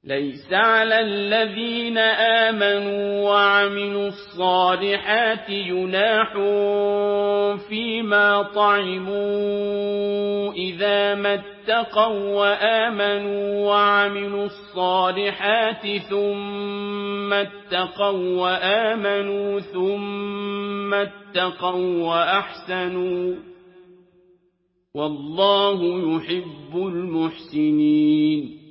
ليس على الذين آمنوا وعملوا الصالحات جناح فيما طعموا إذا ما اتقوا وآمنوا وعملوا الصالحات ثم اتقوا وآمنوا ثم اتقوا وأحسنوا والله يحب المحسنين